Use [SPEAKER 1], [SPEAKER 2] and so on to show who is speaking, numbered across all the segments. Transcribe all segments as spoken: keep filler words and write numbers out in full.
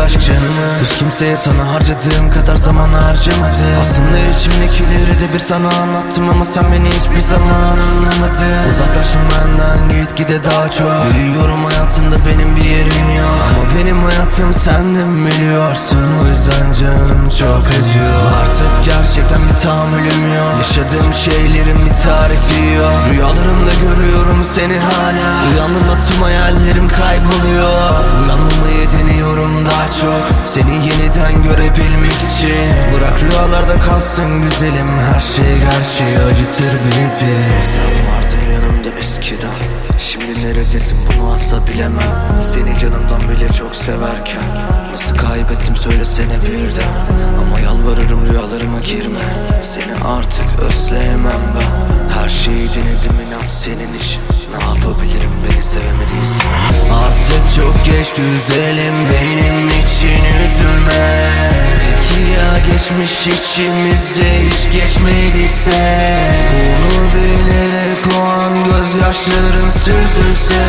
[SPEAKER 1] aşk canımı. Hiç kimseye sana harcadığım kadar zaman harcamadım. Aslında içimdekileri de bir sana anlattım ama sen beni hiçbir zaman anlamadın. Uzaklaştın benden gitgide daha çok. Biliyorum hayatında benim bir yerim yok, ama benim hayatım sendin biliyorsun. O yüzden canım çok acıyor. Artık gerçekten bir tahammülüm yok. Yaşadığım şeylerin bir tarifi yok. Rüyalarımda görüyorum seni hala. Uyandığımda tüm hayallerim kayboluyor. Uyanmamayı deniyorum daha çok, seni yeniden görebilmek için. Bırak rüyalarda kalsın güzelim, her şey gerçeği acıtır bizi. Sen vardın yanımda eskiden, şimdi neredesin bunu asla bilemem. Seni canımdan bile çok severken nasıl kaybettim söylesene bir de. Ama yalvarırım rüyalarıma girme, seni artık özleyemem ben. Her şeyi denedim inan senin için, ne yapabilirim beni sevemediysen. Artık çok geç güzelim, benim için üzülme. Peki ya geçmiş içimizde hiç geçmediyse? Bunu bilerek o an gözyaşların süzülse,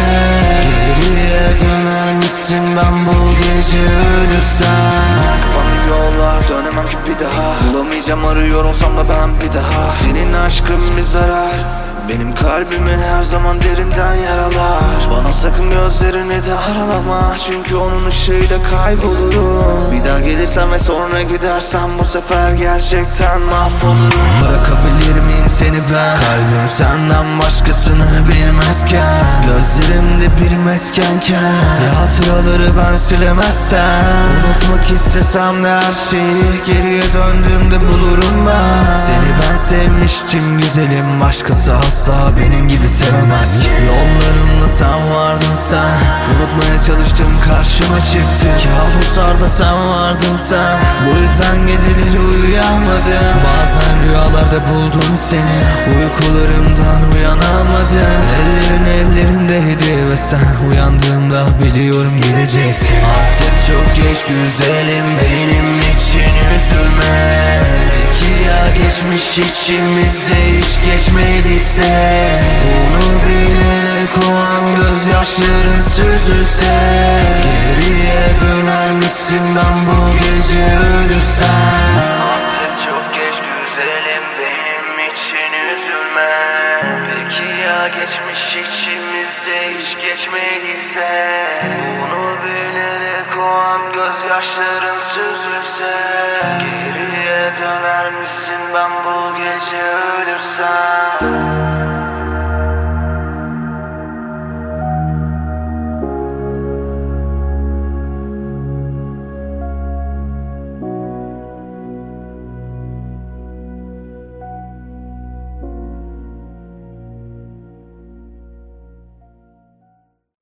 [SPEAKER 1] geriye döner misin ben bu gece ölürsem? Kapanır yollar, dönemem ki bir daha. Bulamayacağım arıyor olsam da ben bir daha. Senin aşkın bir zarar, benim kalbimi her zaman derinden yaralar. Bana sakın gözlerini de aralama, çünkü onun ışığıyla kaybolurum. Bir daha gelirsen ve sonra gidersen bu sefer gerçekten mahvolurum. Bırakabilir miyim seni ben, kalbim senden başkasını bilmezken? Gözlerimde bir meskenken ya hatıraları ben silemezsem? Unutmak istesem de her şeyi geriye döndüğümde bulurum ben. Seni ben sevmiştim güzelim, başkası asla benim gibi sevemez ki. Yollarımda sen vardın sen, unutmaya çalıştım karşıma çıktı. Kabuslarda sen vardın sen, bu yüzden geceleri uyuyamadım. Bazen rüyalarda buldum seni, uykularımdan uyanamadım. Ellerin ellerimdeydi ve sen uyandığımda biliyorum gelecekti. Artık çok geç güzelim, benim için üzülme. Peki ya geçmiş içimizde hiç geçmediyse? Bunu bilerek o an gözyaşların süzülse, geriye döner misin ben bu gece ölürsem? Artık çok geç güzelim, benim için üzülme. Peki ya geçmiş içimizde hiç geçmediyse? Bunu bilerek o an gözyaşların süzülse,